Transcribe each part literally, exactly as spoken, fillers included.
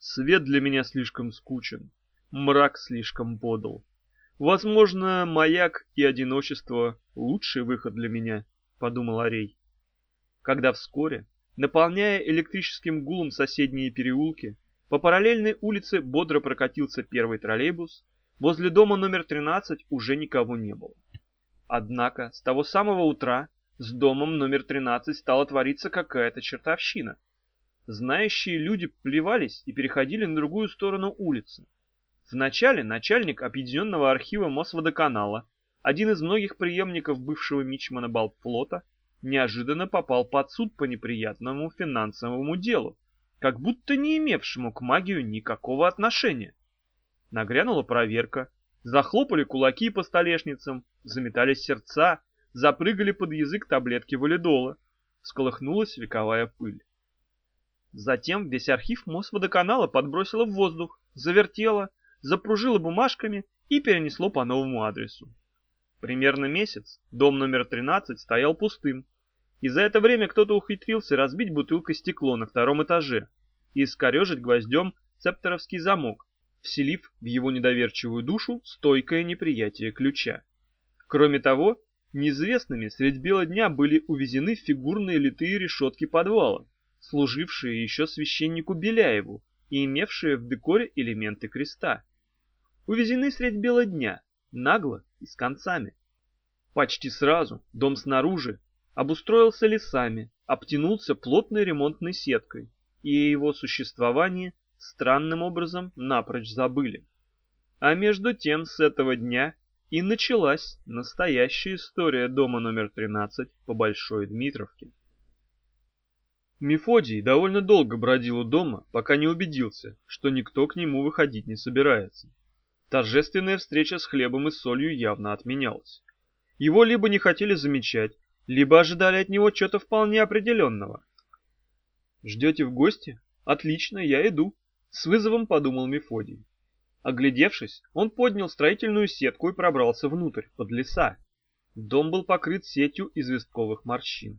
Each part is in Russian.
Свет для меня слишком скучен, мрак слишком подл. Возможно, маяк и одиночество — лучший выход для меня, — подумал Арей. Когда вскоре, наполняя электрическим гулом соседние переулки, по параллельной улице бодро прокатился первый троллейбус, возле дома номер тринадцать уже никого не было. Однако с того самого утра с домом номер тринадцать стала твориться какая-то чертовщина. Знающие люди плевались и переходили на другую сторону улицы. Вначале начальник объединенного архива Мосводоканала, один из многих преемников бывшего мичмана Балтфлота, неожиданно попал под суд по неприятному финансовому делу, как будто не имевшему к магию никакого отношения. Нагрянула проверка, захлопали кулаки по столешницам, заметались сердца, запрыгали под язык таблетки валидола, всколыхнулась вековая пыль. Затем весь архив Мосводоканала подбросило в воздух, завертело, запружило бумажками и перенесло по новому адресу. Примерно месяц дом номер тринадцать стоял пустым, и за это время кто-то ухитрился разбить бутылкой стекло на втором этаже и искорежить гвоздем цептеровский замок, вселив в его недоверчивую душу стойкое неприятие ключа. Кроме того, неизвестными средь бела дня были увезены фигурные литые решетки подвала, служившие еще священнику Беляеву и имевшие в декоре элементы креста. Увезены средь бела дня, нагло и с концами. Почти сразу дом снаружи обустроился лесами, обтянулся плотной ремонтной сеткой, и о его существовании странным образом напрочь забыли. А между тем с этого дня и началась настоящая история дома номер тринадцать по Большой Дмитровке. Мефодий довольно долго бродил у дома, пока не убедился, что никто к нему выходить не собирается. Торжественная встреча с хлебом и солью явно отменялась. Его либо не хотели замечать, либо ожидали от него чего-то вполне определенного. «Ждете в гости? Отлично, я иду», — с вызовом подумал Мефодий. Оглядевшись, он поднял строительную сетку и пробрался внутрь, под леса. Дом был покрыт сетью известковых морщин.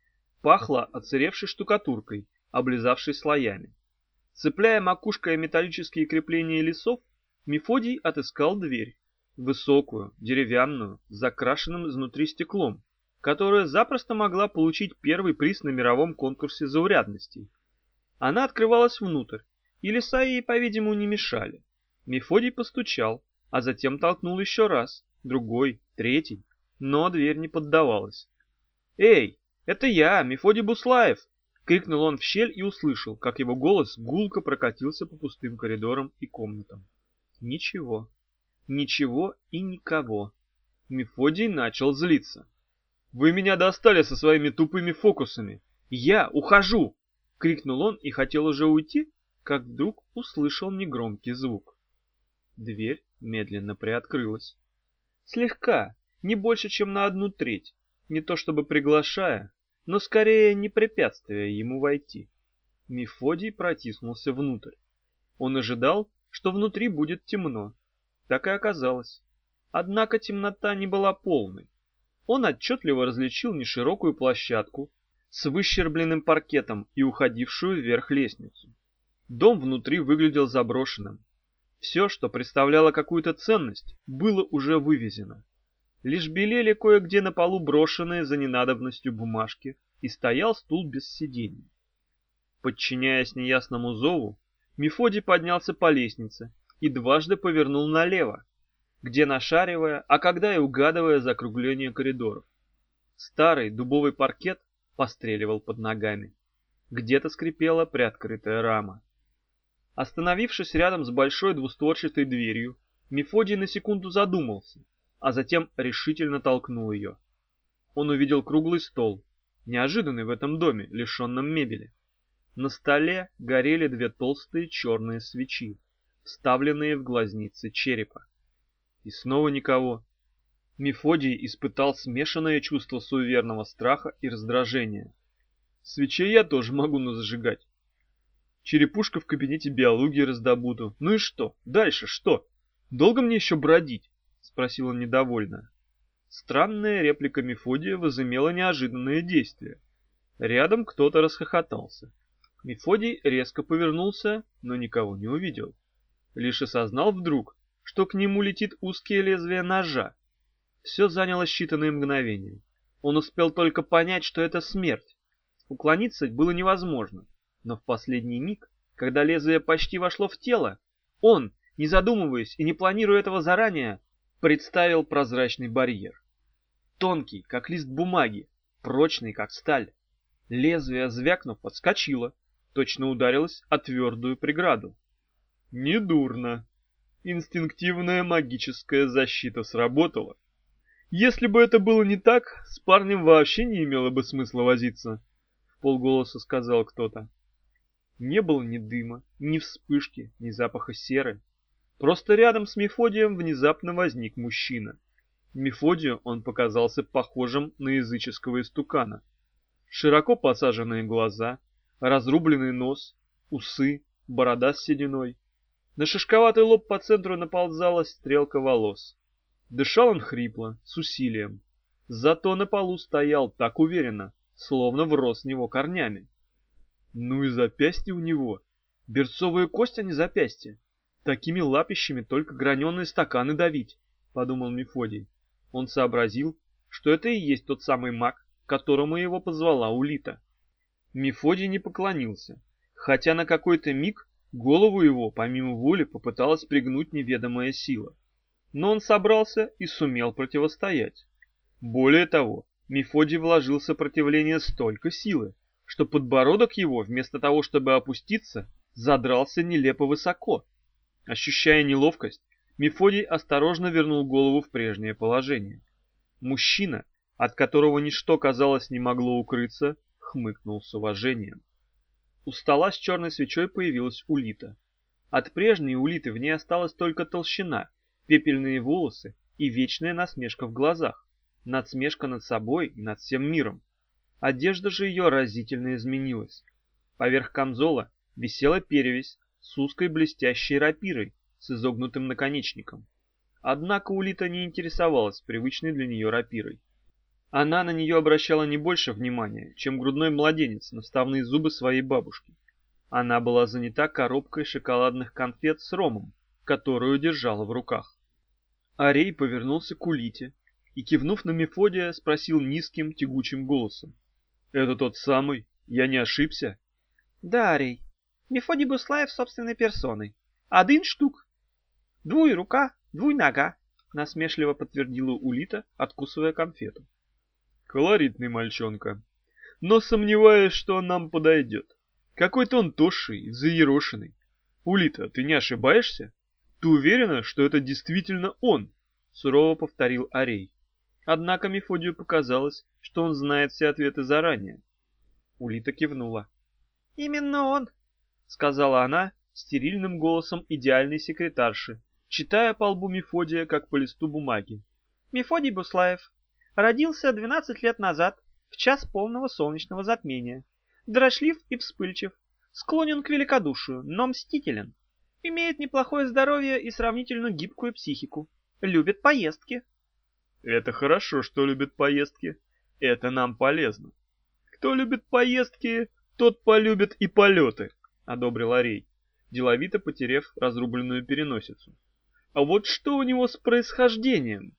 Пахло отсыревшей штукатуркой, облизавшей слоями. Цепляя макушкой металлические крепления лесов, Мефодий отыскал дверь, высокую, деревянную, с закрашенным изнутри стеклом, которая запросто могла получить первый приз на мировом конкурсе заурядностей. Она открывалась внутрь, и леса ей, по-видимому, не мешали. Мефодий постучал, а затем толкнул еще раз, другой, третий, но дверь не поддавалась. «Эй, это я, Мефодий Буслаев!» — крикнул он в щель и услышал, как его голос гулко прокатился по пустым коридорам и комнатам. Ничего, ничего и никого. Мефодий начал злиться. «Вы меня достали со своими тупыми фокусами! Я ухожу!» — крикнул он и хотел уже уйти, как вдруг услышал негромкий звук. Дверь медленно приоткрылась. Слегка, не больше, чем на одну треть, не то чтобы приглашая, но скорее не препятствуя ему войти. Мефодий протиснулся внутрь. Он ожидал, что внутри будет темно. Так и оказалось. Однако темнота не была полной. Он отчетливо различил неширокую площадку с выщербленным паркетом и уходившую вверх лестницу. Дом внутри выглядел заброшенным. Все, что представляло какую-то ценность, было уже вывезено. Лишь белели кое-где на полу брошенные за ненадобностью бумажки, и стоял стул без сидений. Подчиняясь неясному зову, Мефодий поднялся по лестнице и дважды повернул налево, где нашаривая, а когда и угадывая закругление коридоров. Старый дубовый паркет постреливал под ногами. Где-то скрипела приоткрытая рама. Остановившись рядом с большой двустворчатой дверью, Мефодий на секунду задумался, а затем решительно толкнул ее. Он увидел круглый стол, неожиданный в этом доме, лишенном мебели. На столе горели две толстые черные свечи, вставленные в глазницы черепа. И снова никого. Мефодий испытал смешанное чувство суеверного страха и раздражения. Свечей я тоже могу назажигать. Черепушка в кабинете биологии раздобуду. Ну и что? Дальше что? Долго мне еще бродить? Спросил он недовольно. Странная реплика Мефодия возымела неожиданное действие. Рядом кто-то расхохотался. Мефодий резко повернулся, но никого не увидел. Лишь осознал вдруг, что к нему летит узкие лезвия ножа. Все заняло считанные мгновения. Он успел только понять, что это смерть. Уклониться было невозможно, но в последний миг, когда лезвие почти вошло в тело, он, не задумываясь и не планируя этого заранее, представил прозрачный барьер. Тонкий, как лист бумаги, прочный, как сталь. Лезвие, звякнув, подскочило, точно ударилось о твердую преграду. Недурно. Инстинктивная магическая защита сработала. Если бы это было не так, с парнем вообще не имело бы смысла возиться, — вполголоса сказал кто-то. Не было ни дыма, ни вспышки, ни запаха серы. Просто рядом с Мефодием внезапно возник мужчина. Мефодию он показался похожим на языческого истукана. Широко посаженные глаза, разрубленный нос, усы, борода с сединой. На шишковатый лоб по центру наползала стрелка волос. Дышал он хрипло, с усилием. Зато на полу стоял так уверенно, словно врос в него корнями. Ну и запястья у него. Берцовые кости, а не запястья. Такими лапищами только граненые стаканы давить, — подумал Мефодий. Он сообразил, что это и есть тот самый маг, к которому его позвала Улита. Мефодий не поклонился, хотя на какой-то миг голову его, помимо воли, попыталась пригнуть неведомая сила. Но он собрался и сумел противостоять. Более того, Мефодий вложил в сопротивление столько силы, что подбородок его, вместо того, чтобы опуститься, задрался нелепо высоко. Ощущая неловкость, Мефодий осторожно вернул голову в прежнее положение. Мужчина, от которого ничто, казалось, не могло укрыться, хмыкнул с уважением. У стола с черной свечой появилась Улита. От прежней Улиты в ней осталась только толщина, пепельные волосы и вечная насмешка в глазах, надсмешка над собой и над всем миром. Одежда же ее разительно изменилась. Поверх камзола висела перевязь с узкой блестящей рапирой с изогнутым наконечником. Однако Улита не интересовалась привычной для нее рапирой. Она на нее обращала не больше внимания, чем грудной младенец на вставные зубы своей бабушки. Она была занята коробкой шоколадных конфет с ромом, которую держала в руках. Арей повернулся к Улите и, кивнув на Мефодия, спросил низким тягучим голосом. — Это тот самый? Я не ошибся? — Да, Арей. Мефодий Буслаев собственной персоной. Один штук. Двуй рука, двуй нога, — насмешливо подтвердила Улита, откусывая конфету. — Колоритный мальчонка. Но сомневаюсь, что он нам подойдет. Какой-то он тощий, заерошенный. Улита, ты не ошибаешься? Ты уверена, что это действительно он? Сурово повторил Арей. Однако Мефодию показалось, что он знает все ответы заранее. Улита кивнула. Именно он, сказала она стерильным голосом идеальной секретарши, читая по лбу Мефодия, как по листу бумаги. Мефодий Буслаев родился двенадцать лет назад, в час полного солнечного затмения. Дрошлив и вспыльчив, склонен к великодушию, но мстителен. Имеет неплохое здоровье и сравнительно гибкую психику. Любит поездки. Это хорошо, что любит поездки. Это нам полезно. Кто любит поездки, тот полюбит и полеты, одобрил Арей, деловито потерев разрубленную переносицу. А вот что у него с происхождением?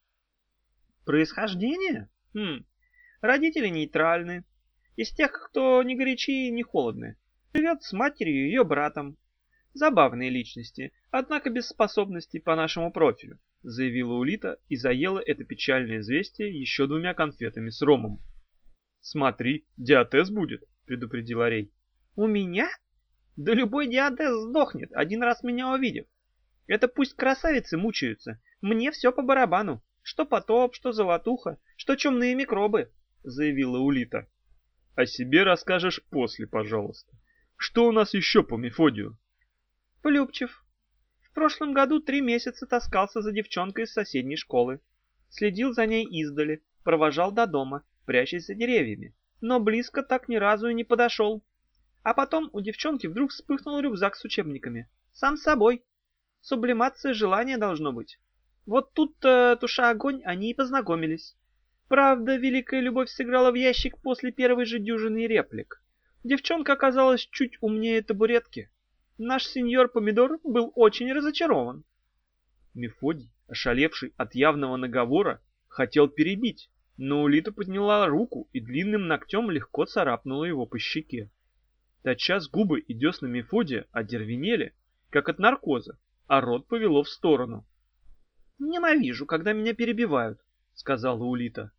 Происхождение? Хм, родители нейтральны. Из тех, кто не горячи и не холодны. Живет с матерью и ее братом. Забавные личности, однако без способностей по нашему профилю, заявила Улита и заела это печальное известие еще двумя конфетами с ромом. Смотри, диатез будет, предупредил Арей. У меня? Да любой диатез сдохнет, один раз меня увидев. Это пусть красавицы мучаются, мне все по барабану. Что потоп, что золотуха, что чумные микробы, заявила Улита. О себе расскажешь после, пожалуйста. Что у нас еще по Мефодию? Влюбчив. В прошлом году три месяца таскался за девчонкой из соседней школы. Следил за ней издали, провожал до дома, прячась за деревьями, но близко так ни разу и не подошел. А потом у девчонки вдруг вспыхнул рюкзак с учебниками. Сам собой. Сублимация желания должно быть. Вот тут-то, туша огонь, они и познакомились. Правда, великая любовь сыграла в ящик после первой же дюжины реплик. Девчонка оказалась чуть умнее табуретки. Наш сеньор Помидор был очень разочарован. Мефодий, ошалевший от явного наговора, хотел перебить, но Улита подняла руку и длинным ногтем легко царапнула его по щеке. Тотчас губы и десна Мефодия одервенели, как от наркоза, а рот повело в сторону. «Ненавижу, когда меня перебивают», — сказала Улита.